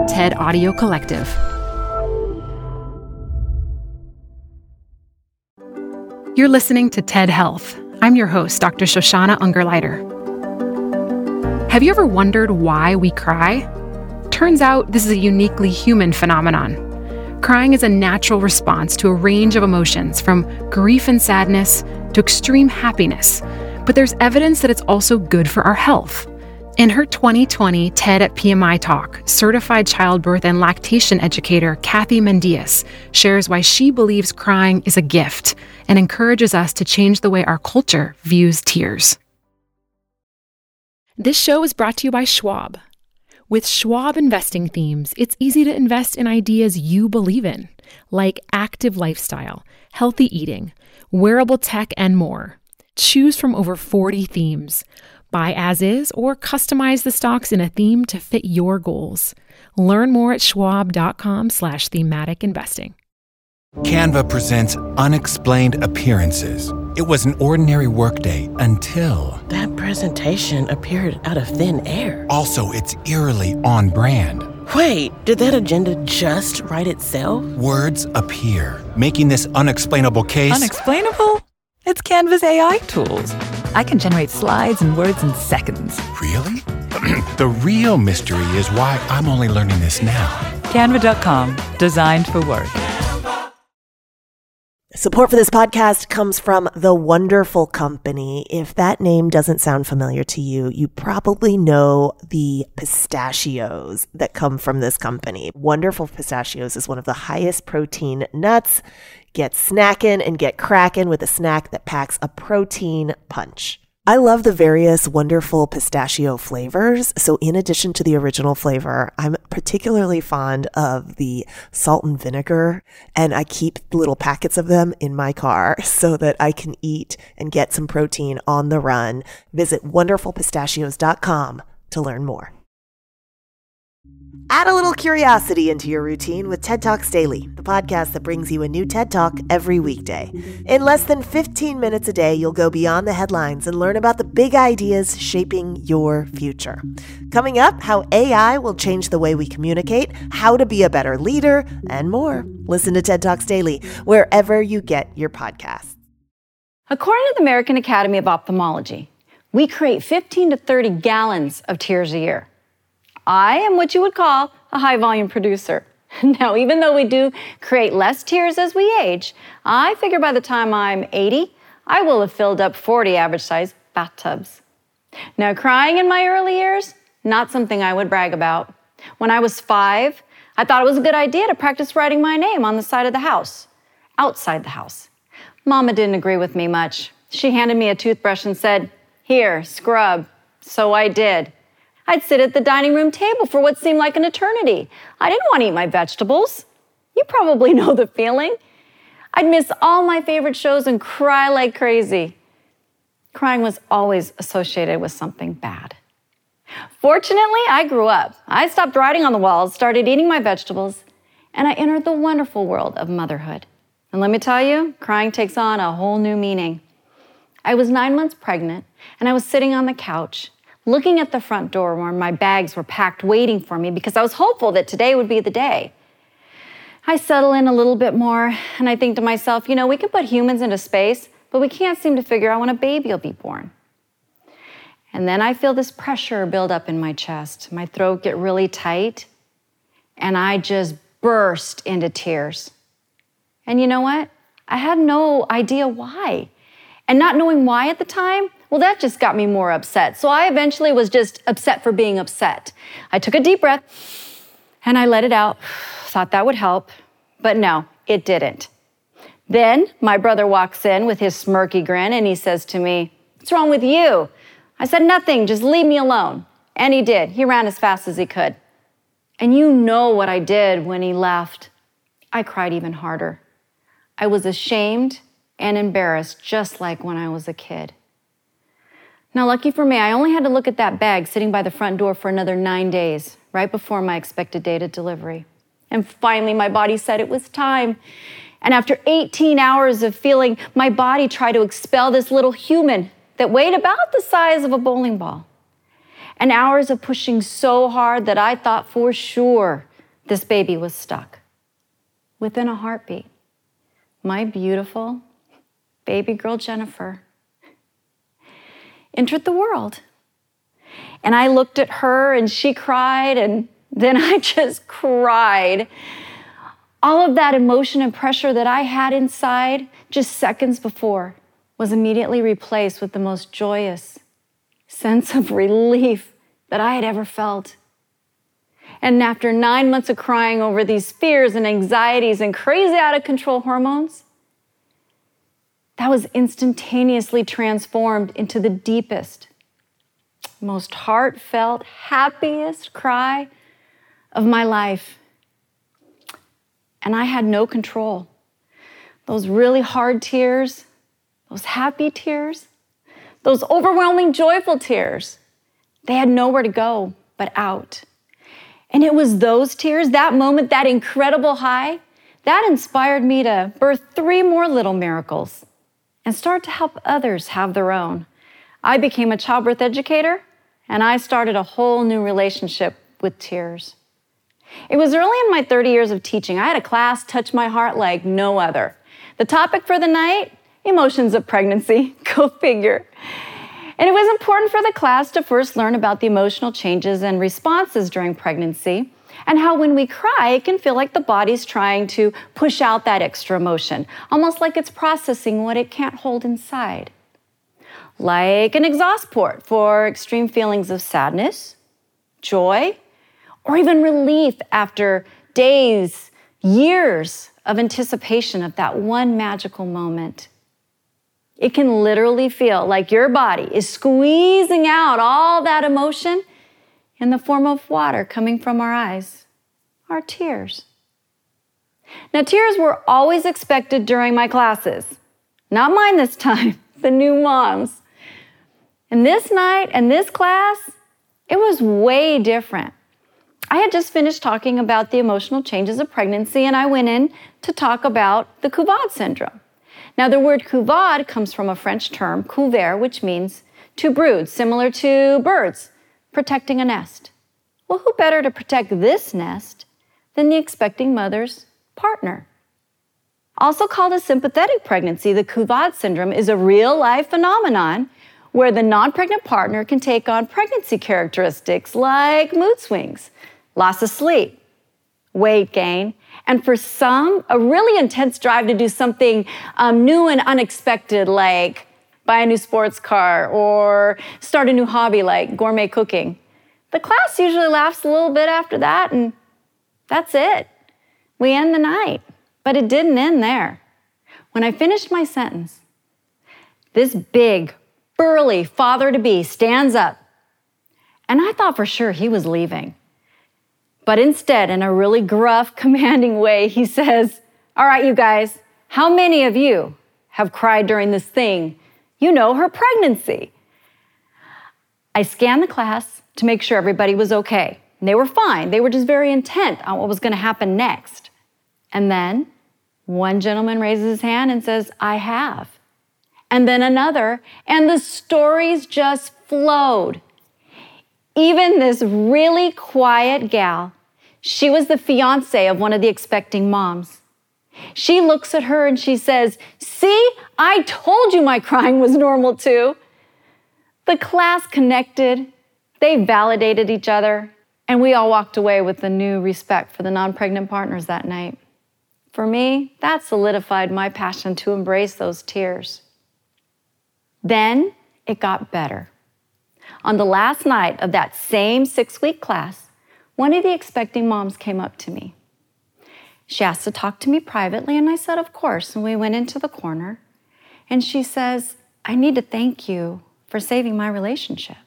TED Audio Collective. You're listening to TED Health. I'm your host, Dr. Shoshana Ungerleider. Have you ever wondered why we cry? Turns out this is a uniquely human phenomenon. Crying is a natural response to a range of emotions, from grief and sadness to extreme happiness. But there's evidence that it's also good for our health. In her 2020 TED at PMI talk, certified childbirth and lactation educator Kathy Mendius shares why she believes crying is a gift and encourages us to change the way our culture views tears. This show is brought to you by Schwab. With Schwab investing themes, it's easy to invest in ideas you believe in, like active lifestyle, healthy eating, wearable tech, and more. Choose from over 40 themes. Buy as is or customize the stocks in a theme to fit your goals. Learn more at schwab.com/thematic investing. Canva presents Unexplained Appearances. It was an ordinary workday until... That presentation appeared out of thin air. Also, it's eerily on brand. Wait, did that agenda just write itself? Words appear, making this unexplainable case... Unexplainable? It's Canva's AI tools. I can generate slides and words in seconds. Really? The real mystery is why I'm only learning this now. Canva.com, designed for work. Support for this podcast comes from The Wonderful Company. If that name doesn't sound familiar to you, you probably know the pistachios that come from this company. Wonderful Pistachios is one of the highest protein nuts. Get snacking and get cracking with a snack that packs a protein punch. I love the various wonderful pistachio flavors. So in addition to the original flavor, I'm particularly fond of the salt and vinegar, and I keep little packets of them in my car so that I can eat and get some protein on the run. Visit wonderfulpistachios.com to learn more. Add a little curiosity into your routine with TED Talks Daily, the podcast that brings you a new TED Talk every weekday. In less than 15 minutes a day, you'll go beyond the headlines and learn about the big ideas shaping your future. Coming up, how AI will change the way we communicate, how to be a better leader, and more. Listen to TED Talks Daily wherever you get your podcasts. According to the American Academy of Ophthalmology, we create 15 to 30 gallons of tears a year. I am what you would call a high-volume producer. Now, even though we do create less tears as we age, I figure by the time I'm 80, I will have filled up 40 average-sized bathtubs. Now, crying in my early years, not something I would brag about. When I was 5, I thought it was a good idea to practice writing my name on the side of the house, outside the house. Mama didn't agree with me much. She handed me a toothbrush and said, "Here, scrub." So I did. I'd sit at the dining room table for what seemed like an eternity. I didn't want to eat my vegetables. You probably know the feeling. I'd miss all my favorite shows and cry like crazy. Crying was always associated with something bad. Fortunately, I grew up. I stopped writing on the walls, started eating my vegetables, and I entered the wonderful world of motherhood. And let me tell you, crying takes on a whole new meaning. I was 9 months pregnant, and I was sitting on the couch, looking at the front door where my bags were packed waiting for me because I was hopeful that today would be the day. I settle in a little bit more and I think to myself, we can put humans into space, but we can't seem to figure out when a baby will be born. And then I feel this pressure build up in my chest, my throat get really tight, and I just burst into tears. And you know what? I had no idea why. And not knowing why at the time, well, that just got me more upset. So I eventually was just upset for being upset. I took a deep breath and I let it out. Thought that would help, but no, it didn't. Then my brother walks in with his smirky grin and he says to me, "What's wrong with you?" I said, "Nothing, just leave me alone." And he did. He ran as fast as he could. And you know what I did when he left. I cried even harder. I was ashamed and embarrassed, just like when I was a kid. Now, lucky for me, I only had to look at that bag sitting by the front door for another 9 days, right before my expected date of delivery. And finally, my body said it was time. And after 18 hours of feeling my body try to expel this little human that weighed about the size of a bowling ball, and hours of pushing so hard that I thought for sure this baby was stuck. Within a heartbeat, my beautiful baby girl Jennifer entered the world. And I looked at her and she cried, and then I just cried. All of that emotion and pressure that I had inside just seconds before was immediately replaced with the most joyous sense of relief that I had ever felt. And after 9 months of crying over these fears and anxieties and crazy out of control hormones, that was instantaneously transformed into the deepest, most heartfelt, happiest cry of my life. And I had no control. Those really hard tears, those happy tears, those overwhelming, joyful tears, they had nowhere to go but out. And it was those tears, that moment, that incredible high, that inspired me to birth 3 more little miracles and start to help others have their own. I became a childbirth educator, and I started a whole new relationship with tears. It was early in my 30 years of teaching. I had a class touch my heart like no other. The topic for the night, emotions of pregnancy. Go figure. And it was important for the class to first learn about the emotional changes and responses during pregnancy, and how when we cry, it can feel like the body's trying to push out that extra emotion, almost like it's processing what it can't hold inside. Like an exhaust port for extreme feelings of sadness, joy, or even relief after days, years of anticipation of that one magical moment. It can literally feel like your body is squeezing out all that emotion in the form of water coming from our eyes, our tears. Now, tears were always expected during my classes. Not mine this time, the new moms. And this night and this class, it was way different. I had just finished talking about the emotional changes of pregnancy, and I went in to talk about the Couvade syndrome. Now, the word couvade comes from a French term, couvert, which means to brood, similar to birds protecting a nest. Well, who better to protect this nest than the expecting mother's partner? Also called a sympathetic pregnancy, the Couvade syndrome is a real-life phenomenon where the non-pregnant partner can take on pregnancy characteristics like mood swings, loss of sleep, weight gain, and for some, a really intense drive to do something new and unexpected, like buy a new sports car or start a new hobby like gourmet cooking. The class usually lasts a little bit after that, and that's it. We end the night. But it didn't end there. When I finished my sentence, this big, burly father-to-be stands up, and I thought for sure he was leaving. But instead, in a really gruff, commanding way, he says, "All right, you guys, how many of you have cried during this thing? You know, her pregnancy." I scanned the class to make sure everybody was okay. And they were fine. They were just very intent on what was going to happen next. And then one gentleman raises his hand and says, "I have." And then another, and the stories just flowed. Even this really quiet gal, she was the fiance of one of the expecting moms. She looks at her and she says, "See, I told you my crying was normal too." The class connected, they validated each other, and we all walked away with a new respect for the non-pregnant partners that night. For me, that solidified my passion to embrace those tears. Then it got better. On the last night of that same 6-week class, one of the expecting moms came up to me. She asked to talk to me privately, and I said, of course, and we went into the corner. And she says, "I need to thank you for saving my relationship."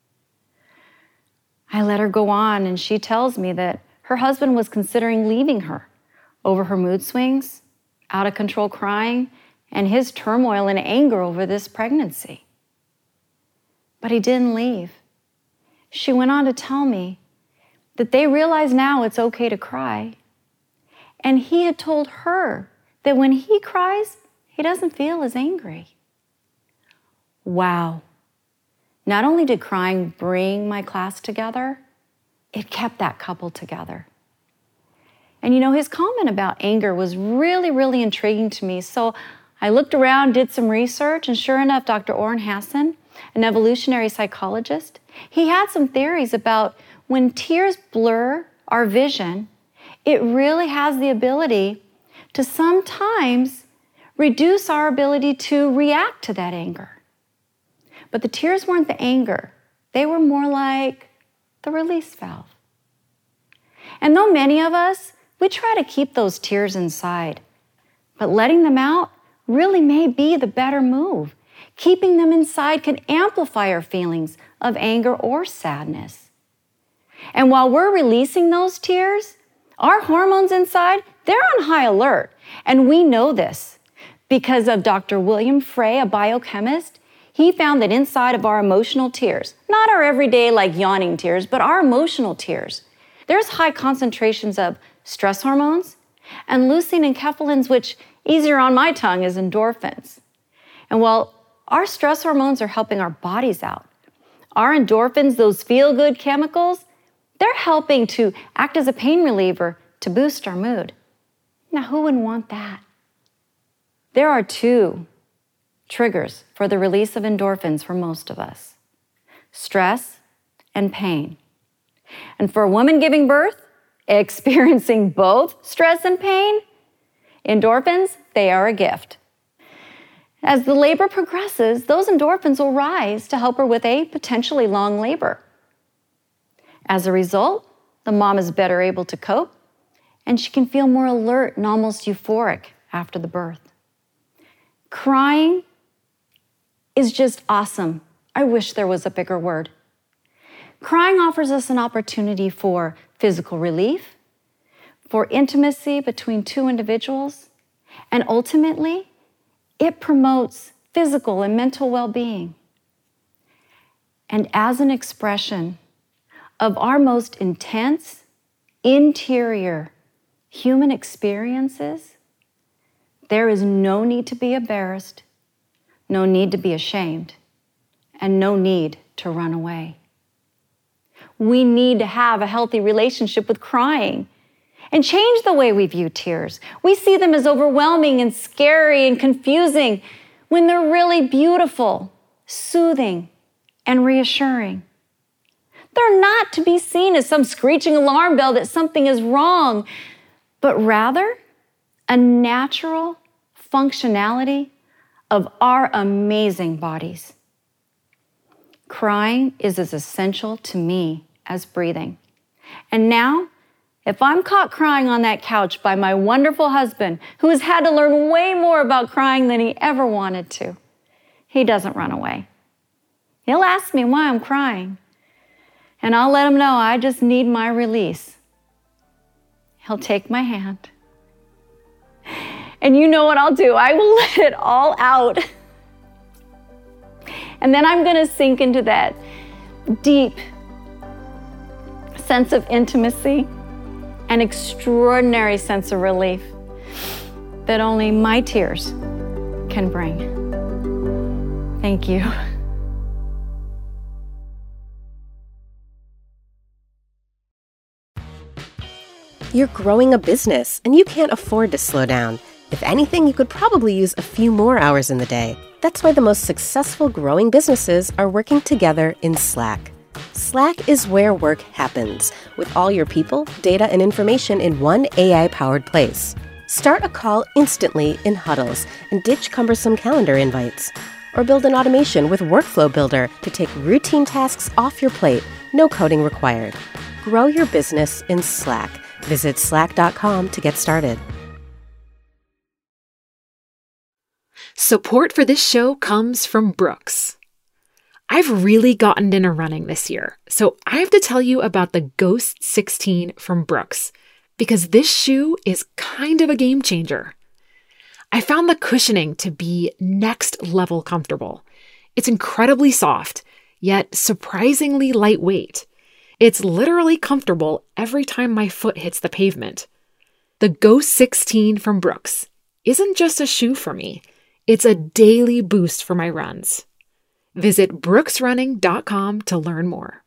I let her go on, and she tells me that her husband was considering leaving her over her mood swings, out of control crying, and his turmoil and anger over this pregnancy. But he didn't leave. She went on to tell me that they realize now it's okay to cry. And he had told her that when he cries, he doesn't feel as angry. Wow. Not only did crying bring my class together, it kept that couple together. And his comment about anger was really, really intriguing to me. So I looked around, did some research, and sure enough, Dr. Orrin Hassan, an evolutionary psychologist, he had some theories about when tears blur our vision, it really has the ability to sometimes reduce our ability to react to that anger. But the tears weren't the anger. They were more like the release valve. And though many of us, we try to keep those tears inside, but letting them out really may be the better move. Keeping them inside can amplify our feelings of anger or sadness. And while we're releasing those tears, our hormones inside, they're on high alert. And we know this because of Dr. William Frey, a biochemist. He found that inside of our emotional tears, not our everyday like yawning tears, but our emotional tears, there's high concentrations of stress hormones and leucine and enkephalins, which easier on my tongue is endorphins. And while our stress hormones are helping our bodies out, our endorphins, those feel-good chemicals, they're helping to act as a pain reliever to boost our mood. Now, who wouldn't want that? There are two triggers for the release of endorphins for most of us: stress and pain. And for a woman giving birth, experiencing both stress and pain, endorphins, they are a gift. As the labor progresses, those endorphins will rise to help her with a potentially long labor. As a result, the mom is better able to cope, and she can feel more alert and almost euphoric after the birth. Crying is just awesome. I wish there was a bigger word. Crying offers us an opportunity for physical relief, for intimacy between two individuals, and ultimately, it promotes physical and mental well-being. And as an expression of our most intense, interior human experiences, there is no need to be embarrassed, no need to be ashamed, and no need to run away. We need to have a healthy relationship with crying and change the way we view tears. We see them as overwhelming and scary and confusing when they're really beautiful, soothing, and reassuring. They're not to be seen as some screeching alarm bell that something is wrong, but rather a natural functionality of our amazing bodies. Crying is as essential to me as breathing. And now, if I'm caught crying on that couch by my wonderful husband, who has had to learn way more about crying than he ever wanted to, he doesn't run away. He'll ask me why I'm crying, and I'll let him know I just need my release. He'll take my hand, and you know what I'll do. I will let it all out. And then I'm going to sink into that deep sense of intimacy and extraordinary sense of relief that only my tears can bring. Thank you. You're growing a business, and you can't afford to slow down. If anything, you could probably use a few more hours in the day. That's why the most successful growing businesses are working together in Slack. Slack is where work happens, with all your people, data, and information in one AI-powered place. Start a call instantly in huddles and ditch cumbersome calendar invites. Or build an automation with Workflow Builder to take routine tasks off your plate, no coding required. Grow your business in Slack. Visit slack.com to get started. Support for this show comes from Brooks. I've really gotten into running this year, so I have to tell you about the Ghost 16 from Brooks, because this shoe is kind of a game changer. I found the cushioning to be next level comfortable. It's incredibly soft, yet surprisingly lightweight. It's literally comfortable every time my foot hits the pavement. The Ghost 16 from Brooks isn't just a shoe for me. It's a daily boost for my runs. Visit brooksrunning.com to learn more.